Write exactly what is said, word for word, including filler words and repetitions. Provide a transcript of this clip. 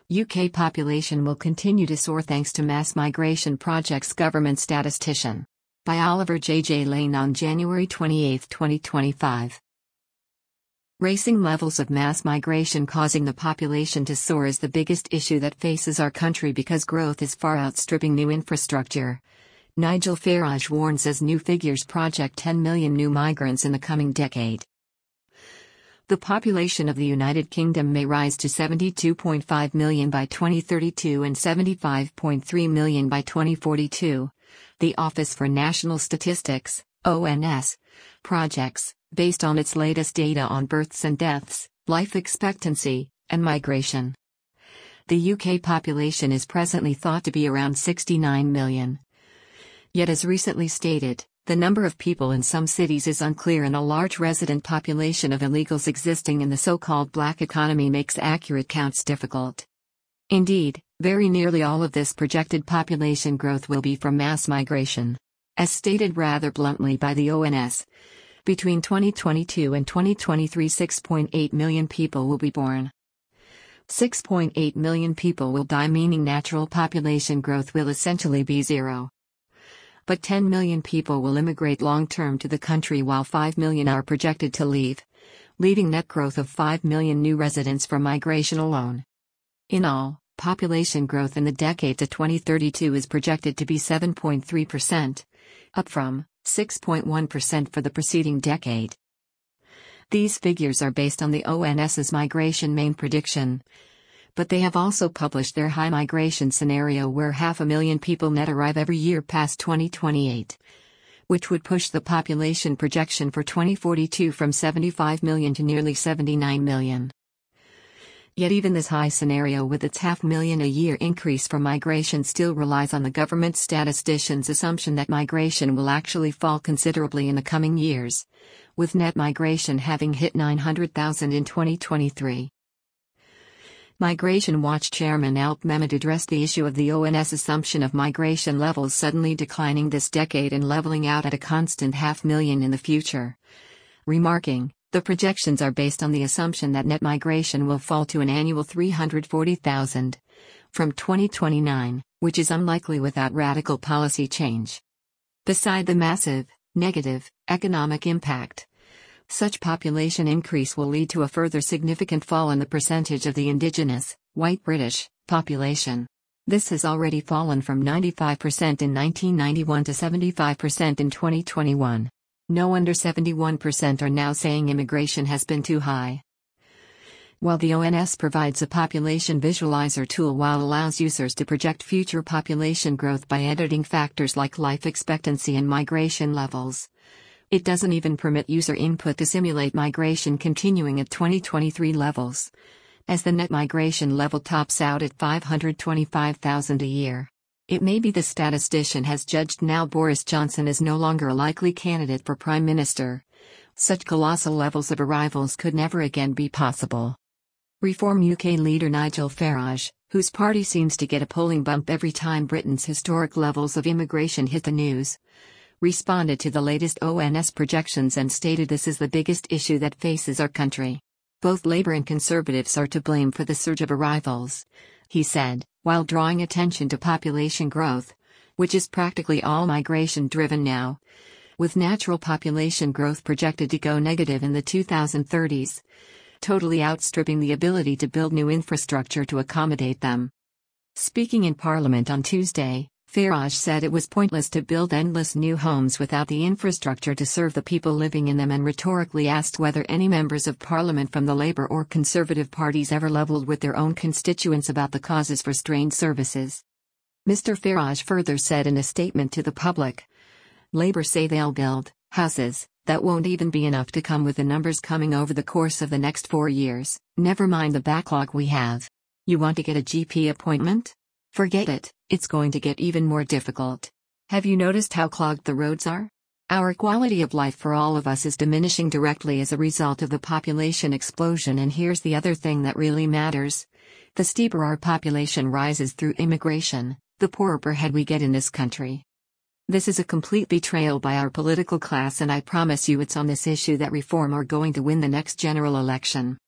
U K population will continue to soar thanks to mass migration projects, government statistician. By Oliver J. J. Lane on January twenty-eighth, twenty twenty-five. Racing levels of mass migration causing the population to soar is the biggest issue that faces our country because growth is far outstripping new infrastructure. Nigel Farage warns as new figures project ten million new migrants in the coming decade. The population of the United Kingdom may rise to seventy-two point five million by twenty thirty-two and seventy-five point three million by twenty forty-two. The Office for National Statistics, O N S, projects, based on its latest data on births and deaths, life expectancy, and migration. The U K population is presently thought to be around sixty-nine million. Yet as recently stated, the number of people in some cities is unclear and a large resident population of illegals existing in the so-called black economy makes accurate counts difficult. Indeed, very nearly all of this projected population growth will be from mass migration. As stated rather bluntly by the O N S, between twenty twenty-two and twenty twenty-three six point eight million people will be born. six point eight million people will die, meaning natural population growth will essentially be zero. But ten million people will immigrate long-term to the country while five million are projected to leave, leaving net growth of five million new residents from migration alone. In all, population growth in the decade to twenty thirty-two is projected to be seven point three percent, up from six point one percent for the preceding decade. These figures are based on the O N S's migration main prediction, but they have also published their high migration scenario where half a million people net arrive every year past twenty twenty-eight, which would push the population projection for twenty forty-two from seventy-five million to nearly seventy-nine million. Yet even this high scenario with its half million a year increase from migration still relies on the government statisticians' assumption that migration will actually fall considerably in the coming years, with net migration having hit nine hundred thousand in twenty twenty-three. Migration Watch Chairman Alp Mehmet addressed the issue of the O N S assumption of migration levels suddenly declining this decade and leveling out at a constant half million in the future, remarking, "The projections are based on the assumption that net migration will fall to an annual three hundred forty thousand from twenty twenty-nine, which is unlikely without radical policy change." Beside the massive, negative, economic impact, such population increase will lead to a further significant fall in the percentage of the indigenous, white British, population. This has already fallen from ninety-five percent in nineteen ninety-one to seventy-five percent in twenty twenty-one. No wonder seventy-one percent are now saying immigration has been too high. While the O N S provides a population visualizer tool which allows users to project future population growth by editing factors like life expectancy and migration levels, it doesn't even permit user input to simulate migration continuing at twenty twenty-three levels, as the net migration level tops out at five hundred twenty-five thousand a year. It may be the statistician has judged now Boris Johnson is no longer a likely candidate for Prime Minister. Such colossal levels of arrivals could never again be possible. Reform U K leader Nigel Farage, whose party seems to get a polling bump every time Britain's historic levels of immigration hit the news, responded to the latest O N S projections and stated this is the biggest issue that faces our country. Both Labour and Conservatives are to blame for the surge of arrivals, he said, while drawing attention to population growth, which is practically all migration-driven now, with natural population growth projected to go negative in the twenty thirties, totally outstripping the ability to build new infrastructure to accommodate them. Speaking in Parliament on Tuesday, Farage said it was pointless to build endless new homes without the infrastructure to serve the people living in them, and rhetorically asked whether any members of Parliament from the Labour or Conservative parties ever levelled with their own constituents about the causes for strained services. Mister Farage further said in a statement to the public, "Labour say they'll build houses that won't even be enough to come with the numbers coming over the course of the next four years, never mind the backlog we have. You want to get a G P appointment? Forget it, it's going to get even more difficult. Have you noticed how clogged the roads are? Our quality of life for all of us is diminishing directly as a result of the population explosion, and here's the other thing that really matters. The steeper our population rises through immigration, the poorer per head we get in this country. This is a complete betrayal by our political class, and I promise you it's on this issue that Reform are going to win the next general election."